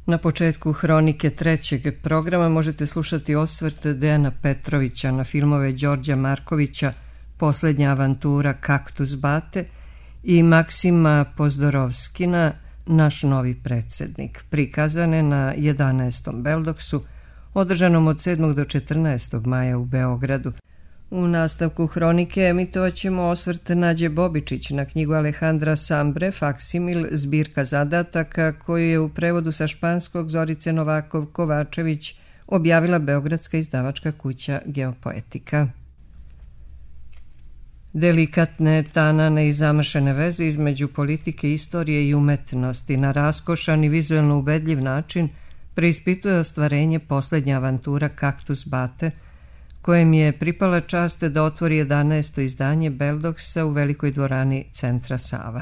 Na početku hronike trećeg programa možete slušati osvrt Dejana Petrovića na filmove Đorđa Markovića Posljednja avantura Kaktus Bate i Maksima Pozdorovskina Naš novi predsjednik, prikazane na 11. Beldoksu, održanom od 7. do 14. maja u Beogradu. U nastavku hronike emitovat ćemo osvrt Nađe Bobičić na knjigu Alejandra Sambre Faksimil, zbirka zadataka, koju je u prevodu sa španskog Zorice Novakov Kovačević objavila beogradska izdavačka kuća Geopoetika. Delikatne, tanane i zamršene veze između politike, istorije i umetnosti na raskošan i vizuelno ubedljiv način preispituje ostvarenje Posljednja avantura Kaktus Bate, kojem je pripala čast da otvori 11. izdanje Beldoksa u velikoj dvorani Centra Sava.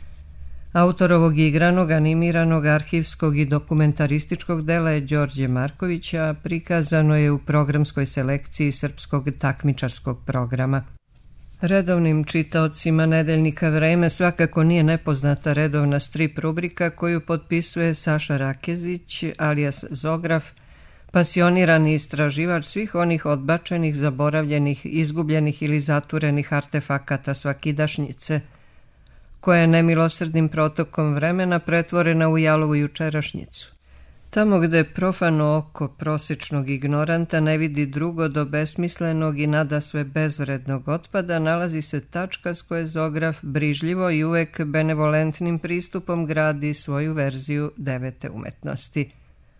Autor ovog igranog, animiranog, arhivskog i dokumentarističkog dela je Đorđe Marković, a prikazano je u programskoj selekciji srpskog takmičarskog programa. Redovnim čitaocima nedeljnika Vreme svakako nije nepoznata redovna strip rubrika koju potpisuje Saša Rakezić, alias Zograf, pasionirani istraživač svih onih odbačenih, zaboravljenih, izgubljenih ili zaturenih artefakata svakidašnjice, koja je nemilosrdnim protokom vremena pretvorena u jalovu jučerašnjicu. Tamo gde profano oko prosječnog ignoranta ne vidi drugo do besmislenog i nadasve bezvrednog otpada, nalazi se tačka s koje Zograf brižljivo i uvek benevolentnim pristupom gradi svoju verziju devete umetnosti.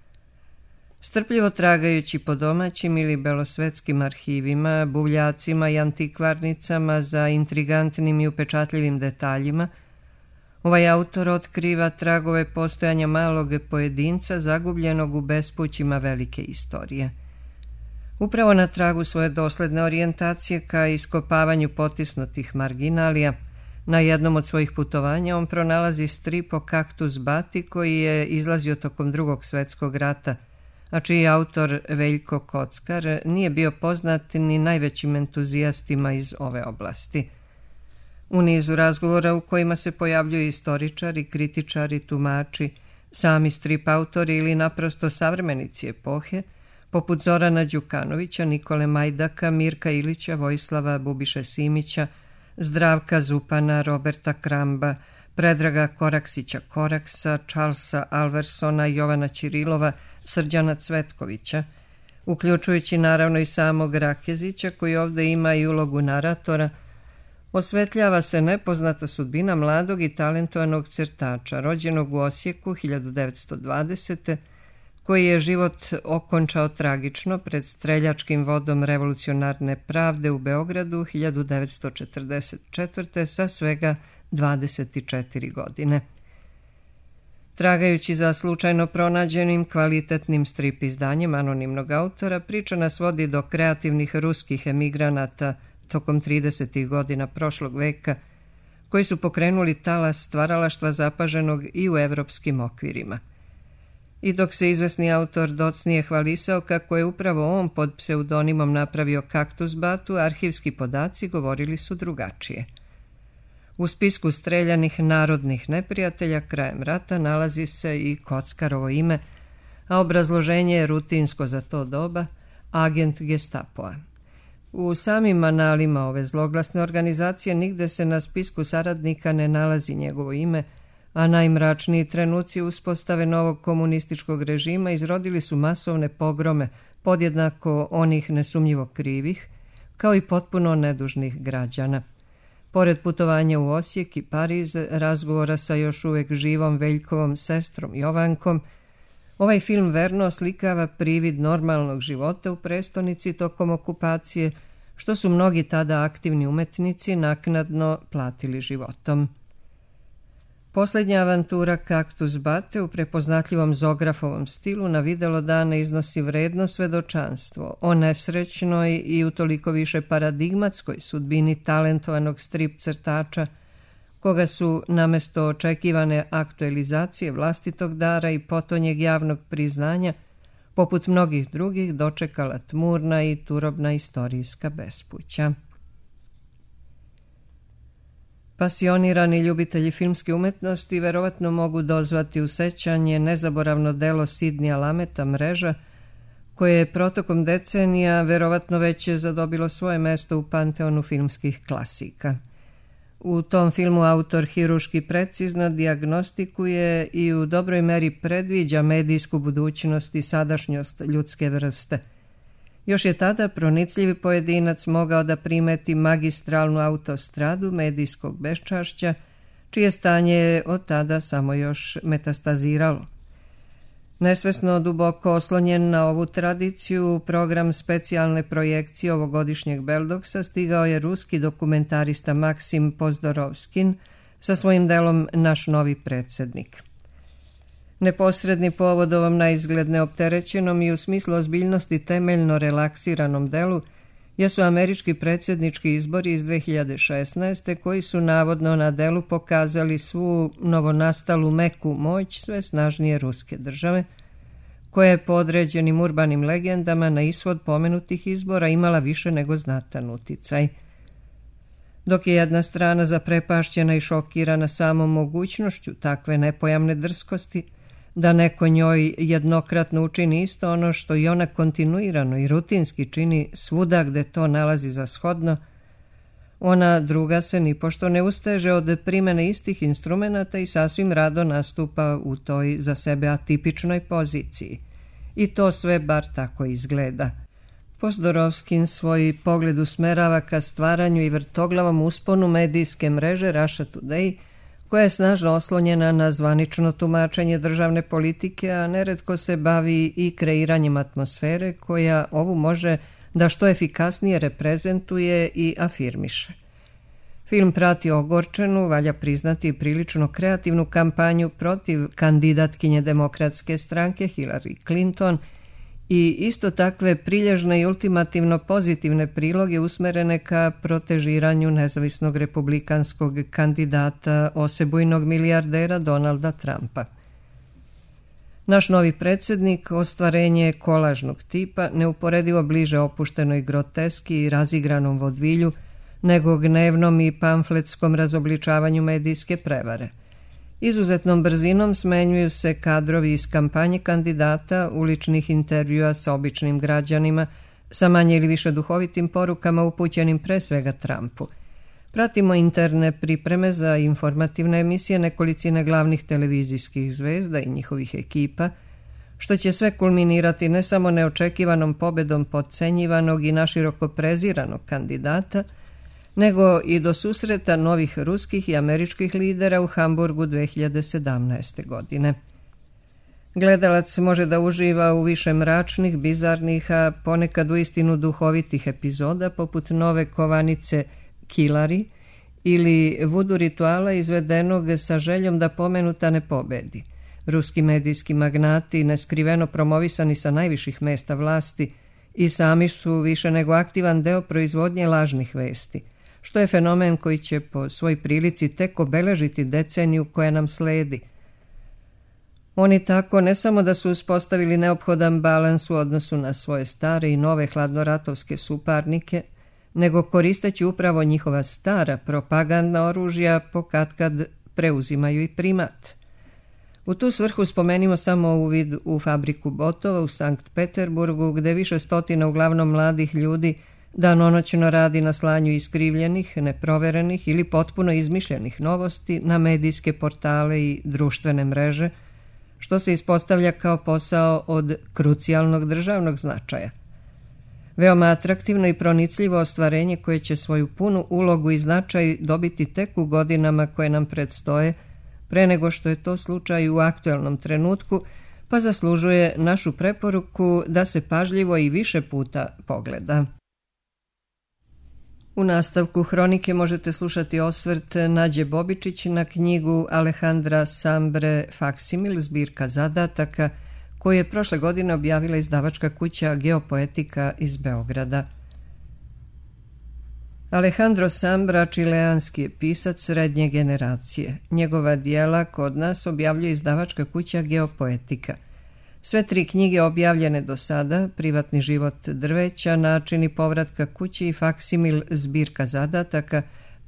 Strpljivo tragajući po domaćim ili belosvetskim arhivima, buvljacima i antikvarnicama za intrigantnim i upečatljivim detaljima, ovaj autor otkriva tragove postojanja malog pojedinca zagubljenog u bespućima velike istorije. Upravo na tragu svoje dosledne orijentacije ka iskopavanju potisnutih marginalija, na jednom od svojih putovanja on pronalazi strip o Kaktus Bati koji je izlazio tokom Drugog svjetskog rata, a čiji autor Veljko Kockar nije bio poznat ni najvećim entuzijastima iz ove oblasti. U nizu razgovora u kojima se pojavljuju istoričari, kritičari, tumači, sami strip autori ili naprosto savremenici epohe, poput Zorana Đukanovića, Nikole Majdaka, Mirka Ilića, Vojislava Bubiše Simića, Zdravka Zupana, Roberta Kramba, Predraga Koraksića Koraksa, Charlesa Alversona, Jovana Ćirilova, Srđana Cvetkovića, uključujući naravno i samog Rakezića, koji ovdje ima i ulogu naratora, osvetljava se nepoznata sudbina mladog i talentovanog crtača, rođenog u Osijeku 1920. koji je život okončao tragično pred streljačkim vodom revolucionarne pravde u Beogradu 1944. sa svega 24 godine. Tragajući za slučajno pronađenim kvalitetnim strip izdanjem anonimnog autora, priča nas vodi do kreativnih ruskih emigranata tokom 30. godina prošlog veka, koji su pokrenuli talas stvaralaštva zapaženog i u evropskim okvirima. I dok se izvesni autor docnije hvalisao kako je upravo on pod pseudonimom napravio Kaktus Batu, arhivski podaci govorili su drugačije. U spisku streljanih narodnih neprijatelja krajem rata nalazi se i Kockarovo ime, a obrazloženje je rutinsko za to doba, agent Gestapoa. U samim analima ove zloglasne organizacije nigde se na spisku saradnika ne nalazi njegovo ime, a najmračniji trenuci uspostave novog komunističkog režima izrodili su masovne pogrome, podjednako onih nesumnjivo krivih, kao i potpuno nedužnih građana. Pored putovanja u Osijek i Pariz, razgovora sa još uvek živom Veljkovom sestrom Jovankom, ovaj film verno oslikava privid normalnog života u prestonici tokom okupacije, što su mnogi tada aktivni umetnici naknadno platili životom. Posljednja avantura Kaktus Bate u prepoznatljivom Zografovom stilu na videlo dana iznosi vredno svedočanstvo o nesrećnoj i utoliko više paradigmatskoj sudbini talentovanog strip crtača, koga su namesto očekivane aktualizacije vlastitog dara i potonjeg javnog priznanja, poput mnogih drugih, dočekala tmurna i turobna istorijska bespuća. Pasionirani ljubitelji filmske umetnosti verovatno mogu dozvati u sećanje nezaboravno delo Sidneya Lameta Mreža, koje je protokom decenija verovatno već zadobilo svoje mesto u panteonu filmskih klasika. U tom filmu autor hiruški precizno dijagnostikuje i u dobroj meri predviđa medijsku budućnost i sadašnjost ljudske vrste. Još je tada pronicljivi pojedinac mogao da primeti magistralnu autostradu medijskog beščašća, čije stanje je od tada samo još metastaziralo. Nesvesno duboko oslonjen na ovu tradiciju, program specijalne projekcije ovogodišnjeg Beldoksa stigao je ruski dokumentarista Maksim Pozdorovskin sa svojim delom Naš novi predsjednik. Neposredni povod ovom naizgled neopterećenom i u smislu ozbiljnosti temeljno relaksiranom delu jesu američki predsjednički izbori iz 2016. koji su navodno na delu pokazali svu novonastalu meku moć sve snažnije ruske države, koja je po određenim urbanim legendama na ishod pomenutih izbora imala više nego znatan uticaj. Dok je jedna strana zaprepašćena i šokirana samom mogućnošću takve nepojamne drskosti, da neko njoj jednokratno učini isto ono što i ona kontinuirano i rutinski čini svuda gde to nalazi za shodno, ona druga se nipošto ne usteže od primene istih instrumenata i sasvim rado nastupa u toj za sebe atipičnoj poziciji. I to sve bar tako izgleda. Pozdorovskin svoj pogled usmerava ka stvaranju i vrtoglavom usponu medijske mreže Russia Today, koja je snažno oslonjena na zvanično tumačenje državne politike, a neretko se bavi i kreiranjem atmosfere koja ovu može da što efikasnije reprezentuje i afirmiše. Film prati ogorčenu, valja priznati prilično kreativnu kampanju protiv kandidatkinje demokratske stranke Hillary Clinton i isto takve prilježne i ultimativno pozitivne priloge usmerene ka protežiranju nezavisnog republikanskog kandidata osebujnog milijardera Donalda Trumpa. Naš novi predsjednik ostvarenje je kolažnog tipa, neuporedivo bliže opuštenoj groteski i razigranom vodvilju nego gnevnom i pamfletskom razobličavanju medijske prevare. Izuzetnom brzinom smenjuju se kadrovi iz kampanje kandidata, uličnih intervjua sa običnim građanima, sa manje ili više duhovitim porukama upućenim pre svega Trumpu. Pratimo interne pripreme za informativne emisije nekolicine glavnih televizijskih zvezda i njihovih ekipa, što će sve kulminirati ne samo neočekivanom pobedom podcenjivanog i naširoko preziranog kandidata, nego i do susreta novih ruskih i američkih lidera u Hamburgu 2017. godine. Gledalac može da uživa u više mračnih, bizarnih, a ponekad uistinu duhovitih epizoda poput nove kovanice Kilari ili vudu rituala izvedenog sa željom da pomenuta ne pobedi. Ruski medijski magnati, neskriveno promovisani sa najviših mesta vlasti, i sami su više nego aktivan deo proizvodnje lažnih vesti, što je fenomen koji će po svoj prilici tek obeležiti deceniju koja nam sledi. Oni tako ne samo da su uspostavili neophodan balans u odnosu na svoje stare i nove hladnoratovske suparnike, nego koristeći upravo njihova stara propagandna oružja pokatkad preuzimaju i primat. U tu svrhu spomenimo samo uvid u fabriku botova u Sankt Peterburgu, gde više stotina uglavnom mladih ljudi danonoćno radi na slanju iskrivljenih, neproverenih ili potpuno izmišljenih novosti na medijske portale i društvene mreže, što se ispostavlja kao posao od krucijalnog državnog značaja. Veoma atraktivno i pronicljivo ostvarenje koje će svoju punu ulogu i značaj dobiti tek u godinama koje nam predstoje, pre nego što je to slučaj u aktuelnom trenutku, pa zaslužuje našu preporuku da se pažljivo i više puta pogleda. U nastavku hronike možete slušati osvrt Nađe Bobičić na knjigu Alejandra Sambre Faksimil, zbirka zadataka, koju je prošle godine objavila izdavačka kuća Geopoetika iz Beograda. Alejandro Sambra čileanski je pisac srednje generacije. Njegova dijela kod nas objavljuje izdavačka kuća Geopoetika. Sve 3 knjige objavljene do sada, Privatni život drveća, Načini povratka kući i Faksimil, zbirka zadataka,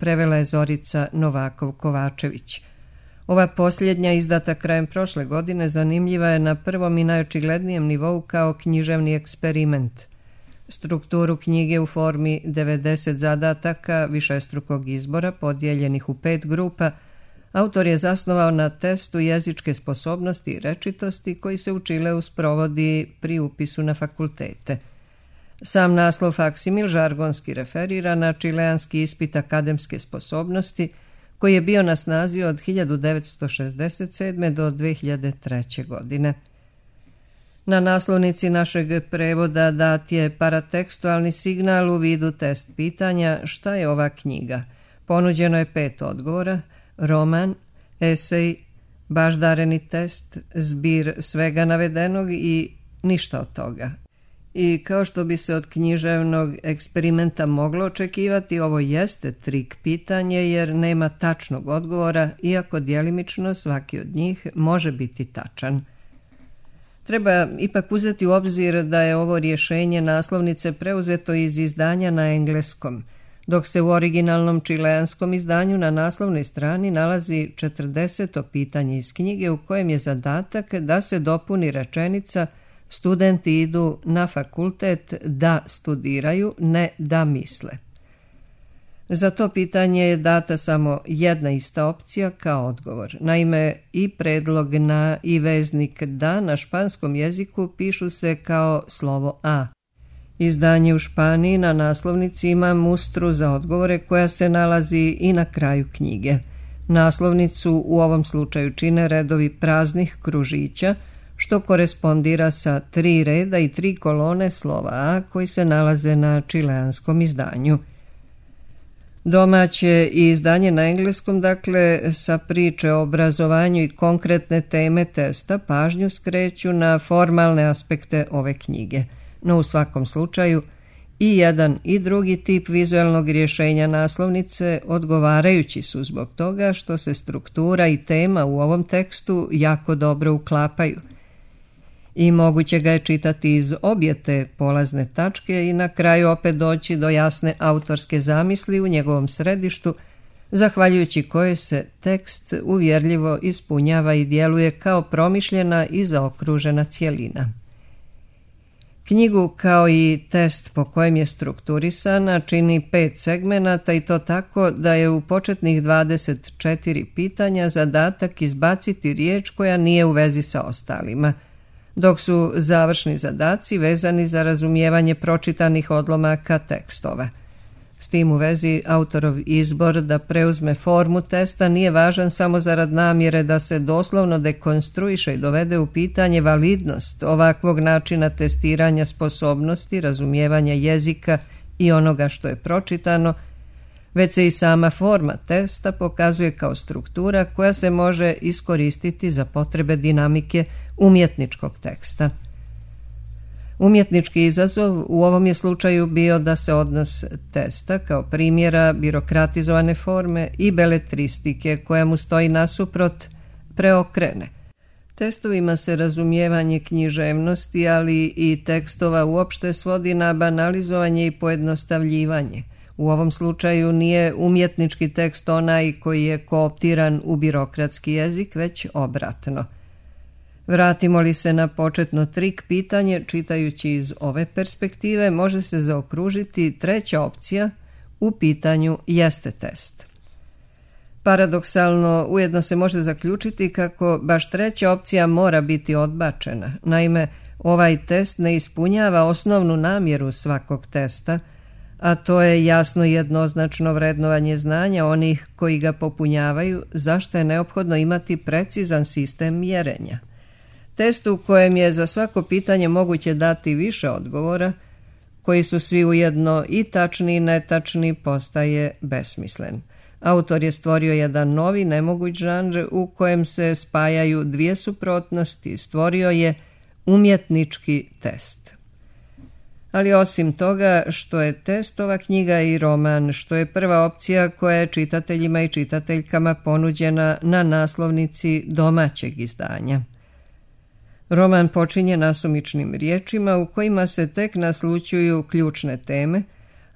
prevela je Zorica Novakov-Kovačević. Ova posljednja, izdata krajem prošle godine, zanimljiva je na prvom i najočiglednijem nivou kao književni eksperiment. Strukturu knjige u formi 90 zadataka višestrukog izbora podijeljenih u 5 grupa autor je zasnovao na testu jezičke sposobnosti i rečitosti koji se u Čileu sprovodi pri upisu na fakultete. Sam naslov faksimil žargonski referira na čileanski ispit akademske sposobnosti koji je bio na snazi od 1967. do 2003. godine. Na naslovnici našeg prevoda dat je paratekstualni signal u vidu test pitanja šta je ova knjiga. Ponuđeno je 5 odgovora: roman, esej, baždareni test, zbir svega navedenog i ništa od toga. I kao što bi se od književnog eksperimenta moglo očekivati, ovo jeste trik pitanje jer nema tačnog odgovora, iako djelimično svaki od njih može biti tačan. Treba ipak uzeti u obzir da je ovo rješenje naslovnice preuzeto iz izdanja na engleskom, dok se u originalnom čileanskom izdanju na naslovnoj strani nalazi 40. pitanje iz knjige u kojem je zadatak da se dopuni rečenica studenti idu na fakultet da studiraju, ne da misle. Za to pitanje je data samo jedna ista opcija kao odgovor. Naime, i predlog na i veznik da na španskom jeziku pišu se kao slovo a. Izdanje u Španiji na naslovnici ima mustru za odgovore koja se nalazi i na kraju knjige. Naslovnicu u ovom slučaju čine redovi praznih kružića, što korespondira sa 3 reda i 3 kolone slova a koji se nalaze na čileanskom izdanju. Domaće i izdanje na engleskom, dakle, sa priče o obrazovanju i konkretne teme testa pažnju skreću na formalne aspekte ove knjige. No u svakom slučaju i jedan i drugi tip vizualnog rješenja naslovnice odgovarajući su zbog toga što se struktura i tema u ovom tekstu jako dobro uklapaju. I moguće ga je čitati iz obje te polazne tačke i na kraju opet doći do jasne autorske zamisli u njegovom središtu, zahvaljujući kojoj se tekst uvjerljivo ispunjava i djeluje kao promišljena i zaokružena cjelina. Knjigu kao i test po kojem je strukturisana čini 5 segmenata i to tako da je u početnih 24 pitanja zadatak izbaciti riječ koja nije u vezi sa ostalima, dok su završni zadaci vezani za razumijevanje pročitanih odlomaka tekstova. S tim u vezi autorov izbor da preuzme formu testa nije važan samo zarad namjere da se doslovno dekonstruiše i dovede u pitanje validnost ovakvog načina testiranja sposobnosti, razumijevanja jezika i onoga što je pročitano, već se i sama forma testa pokazuje kao struktura koja se može iskoristiti za potrebe dinamike umjetničkog teksta. Umjetnički izazov u ovom je slučaju bio da se odnos testa kao primjera birokratizovane forme i beletristike koja mu stoji nasuprot preokrene. Testovima se razumijevanje književnosti, ali i tekstova uopšte svodi na banalizovanje i pojednostavljivanje. U ovom slučaju nije umjetnički tekst onaj koji je kooptiran u birokratski jezik, već obratno. Vratimo li se na početno trik pitanje, čitajući iz ove perspektive, može se zaokružiti treća opcija u pitanju jeste test. Paradoksalno, ujedno se može zaključiti kako baš treća opcija mora biti odbačena. Naime, ovaj test ne ispunjava osnovnu namjeru svakog testa, a to je jasno jednoznačno vrednovanje znanja onih koji ga popunjavaju, zašto je neophodno imati precizan sistem mjerenja. Test u kojem je za svako pitanje moguće dati više odgovora, koji su svi ujedno i tačni i netačni, postaje besmislen. Autor je stvorio jedan novi nemoguć žanr u kojem se spajaju dvije suprotnosti, stvorio je umjetnički test. Ali osim toga što je test ova knjiga i roman, što je prva opcija koja je čitateljima i čitateljkama ponuđena na naslovnici domaćeg izdanja. Roman počinje nasumičnim riječima u kojima se tek naslućuju ključne teme,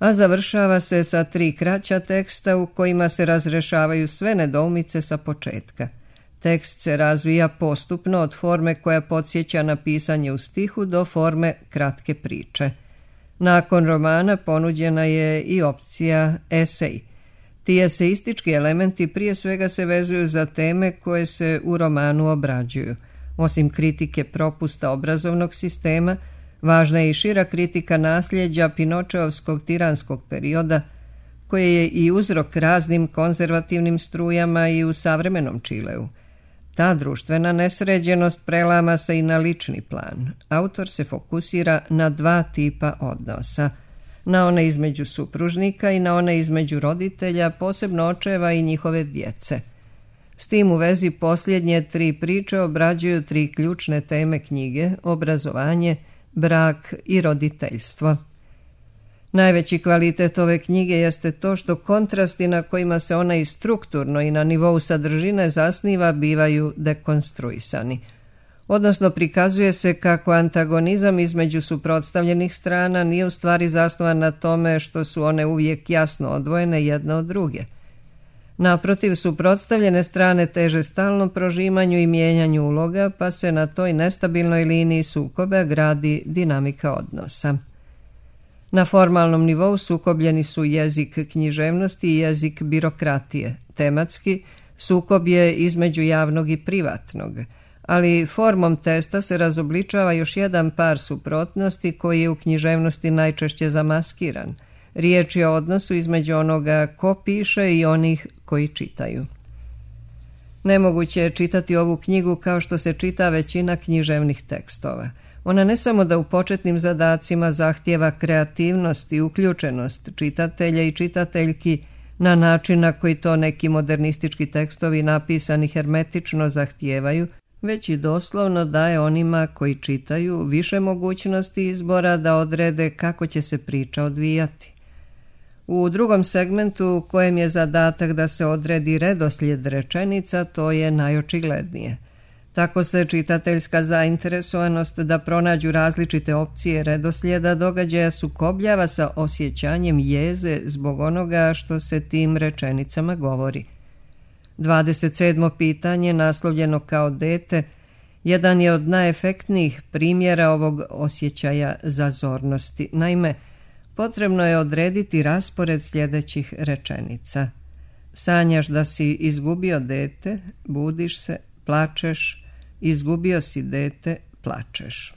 a završava se sa 3 kraća teksta u kojima se razrešavaju sve nedoumice sa početka. Tekst se razvija postupno od forme koja podsjeća na pisanje u stihu do forme kratke priče. Nakon romana ponuđena je i opcija esej. Ti eseistički elementi prije svega se vezuju za teme koje se u romanu obrađuju. Osim kritike propusta obrazovnog sistema, važna je i šira kritika nasljeđa Pinočeovskog tiranskog perioda, koje je i uzrok raznim konzervativnim strujama i u savremenom Čileu. Ta društvena nesređenost prelama se i na lični plan. Autor se fokusira na 2 tipa odnosa. Na one između supružnika i na one između roditelja, posebno očeva i njihove djece. S tim u vezi posljednje 3 priče obrađuju 3 ključne teme knjige: obrazovanje, brak i roditeljstvo. Najveći kvalitet ove knjige jeste to što kontrasti na kojima se ona i strukturno i na nivou sadržine zasniva bivaju dekonstruisani. Odnosno prikazuje se kako antagonizam između suprotstavljenih strana nije u stvari zasnovan na tome što su one uvijek jasno odvojene jedna od druge. Naprotiv, suprotstavljene strane teže stalnom prožimanju i mijenjanju uloga, pa se na toj nestabilnoj liniji sukoba gradi dinamika odnosa. Na formalnom nivou sukobljeni su jezik književnosti i jezik birokratije. Tematski, sukob je između javnog i privatnog, ali formom testa se razobličava još jedan par suprotnosti koji je u književnosti najčešće zamaskiran. Riječ je o odnosu između onoga ko piše i onih koji čitaju. Nemoguće je čitati ovu knjigu kao što se čita većina književnih tekstova. Ona ne samo da u početnim zadacima zahtijeva kreativnost i uključenost čitatelja i čitateljki na način na koji to neki modernistički tekstovi napisani hermetično zahtijevaju, već i doslovno daje onima koji čitaju više mogućnosti izbora da odrede kako će se priča odvijati. U drugom segmentu u kojem je zadatak da se odredi redoslijed rečenica, to je najočiglednije. Tako se čitateljska zainteresovanost da pronađu različite opcije redoslijeda događaja sukobljava sa osjećanjem jeze zbog onoga što se tim rečenicama govori. 27. pitanje, naslovljeno kao dete, jedan je od najefektnijih primjera ovog osjećaja zazornosti. Naime, potrebno je odrediti raspored sljedećih rečenica. Sanjaš da si izgubio dete, budiš se, plačeš, izgubio si dete, plačeš.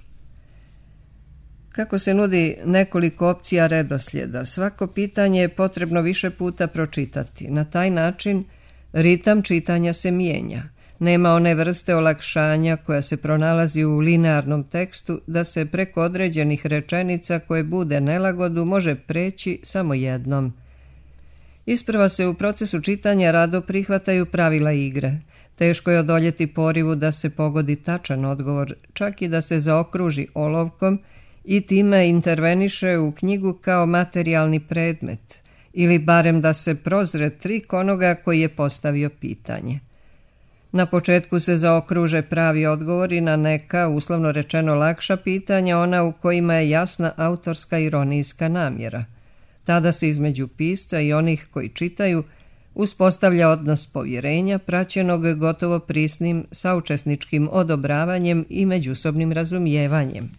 Kako se nudi nekoliko opcija redoslijeda, svako pitanje je potrebno više puta pročitati. Na taj način ritam čitanja se mijenja. Nema one vrste olakšanja koja se pronalazi u linearnom tekstu da se preko određenih rečenica koje bude nelagodu može preći samo jednom. Isprva se u procesu čitanja rado prihvataju pravila igre. Teško je odoljeti porivu da se pogodi tačan odgovor, čak i da se zaokruži olovkom i time interveniše u knjigu kao materijalni predmet, ili barem da se prozre trik onoga koji je postavio pitanje. Na početku se zaokruže pravi odgovori na neka, uslovno rečeno, lakša pitanja, ona u kojima je jasna autorska ironijska namjera. Tada se između pisca i onih koji čitaju uspostavlja odnos povjerenja praćenog gotovo prisnim saučesničkim odobravanjem i međusobnim razumijevanjem.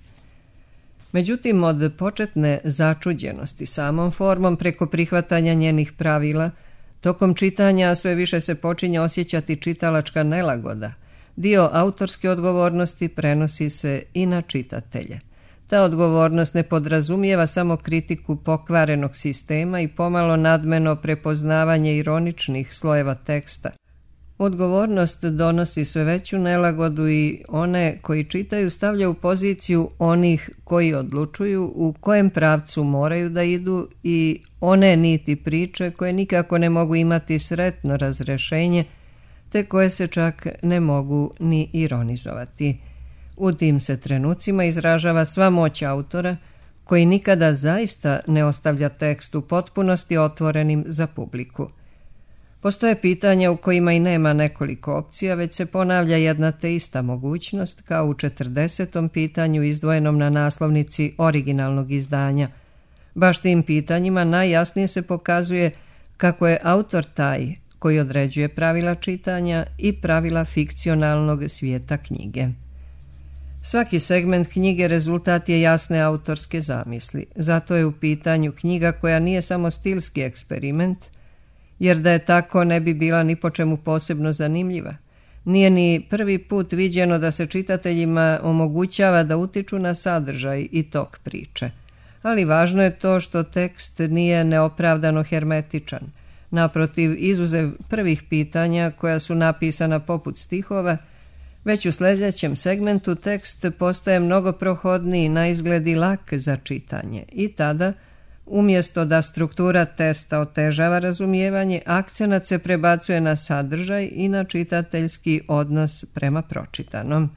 Međutim, od početne začuđenosti samom formom preko prihvatanja njenih pravila, tokom čitanja sve više se počinje osjećati čitalačka nelagoda. Dio autorske odgovornosti prenosi se i na čitatelje. Ta odgovornost ne podrazumijeva samo kritiku pokvarenog sistema i pomalo nadmeno prepoznavanje ironičnih slojeva teksta. Odgovornost donosi sve veću nelagodu i one koji čitaju stavlja u poziciju onih koji odlučuju u kojem pravcu moraju da idu i one niti priče koje nikako ne mogu imati sretno razrešenje, te koje se čak ne mogu ni ironizovati. U tim se trenucima izražava sva moć autora, koji nikada zaista ne ostavlja tekst u potpunosti otvorenim za publiku. Postoje pitanja u kojima i nema nekoliko opcija, već se ponavlja jedna te ista mogućnost, kao u 40. pitanju izdvojenom na naslovnici originalnog izdanja. Baš tim pitanjima najjasnije se pokazuje kako je autor taj koji određuje pravila čitanja i pravila fikcionalnog svijeta knjige. Svaki segment knjige rezultat je jasne autorske zamisli, zato je u pitanju knjiga koja nije samo stilski eksperiment, jer da je tako ne bi bila ni po čemu posebno zanimljiva. Nije ni prvi put viđeno da se čitateljima omogućava da utiču na sadržaj i tok priče. Ali važno je to što tekst nije neopravdano hermetičan. Naprotiv, izuzev prvih pitanja koja su napisana poput stihova, već u sljedećem segmentu tekst postaje mnogo prohodniji, na izgled i lak za čitanje. I tada, umjesto da struktura testa otežava razumijevanje, akcenat se prebacuje na sadržaj i na čitateljski odnos prema pročitanom.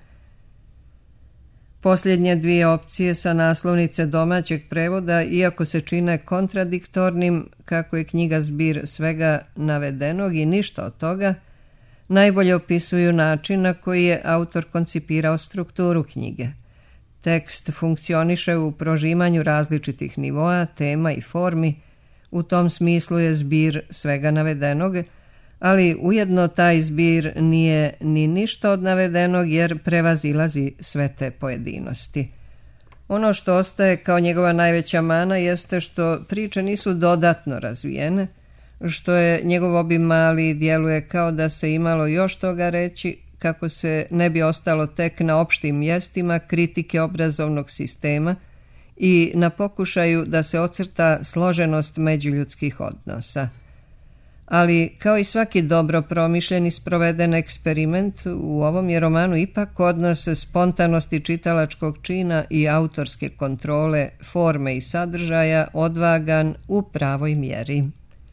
Posljednje dvije opcije sa naslovnice domaćeg prevoda, iako se čine kontradiktornim, kako je knjiga zbir svega navedenog i ništa od toga, najbolje opisuju način na koji je autor koncipirao strukturu knjige. Tekst funkcioniše u prožimanju različitih nivoa, tema i formi, u tom smislu je zbir svega navedenog, ali ujedno taj zbir nije ni ništa od navedenog jer prevazilazi sve te pojedinosti. Ono što ostaje kao njegova najveća mana jeste što priče nisu dodatno razvijene, što je njegov obim mali i djeluje kao da se imalo još toga reći, kako se ne bi ostalo tek na opštim mjestima kritike obrazovnog sistema i na pokušaju da se ocrta složenost međuljudskih odnosa. Ali, kao i svaki dobro promišljen i sproveden eksperiment, u ovom je romanu ipak odnos spontanosti čitalačkog čina i autorske kontrole, forme i sadržaja odvagan u pravoj mjeri.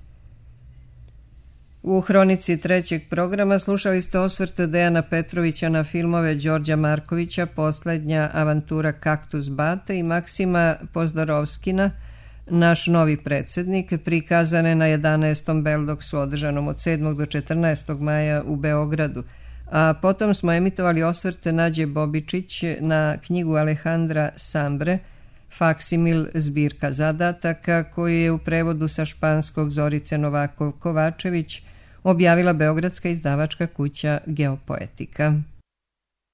U hronici trećeg programa slušali ste osvrt Dejana Petrovića na filmove Đorđa Markovića, Posljednja avantura Kaktus Bate i Maksima Pozdorovskina, Naš novi predsjednik, prikazane na 11. Beldoksu održanom od 7. do 14. maja u Beogradu, a potom smo emitovali osvrt Nađe Bobičić na knjigu Alejandra Sambre, Faksimil zbirka zadataka, koju je u prevodu sa španskog Zorice Novakov Kovačević objavila beogradska izdavačka kuća Geopoetika.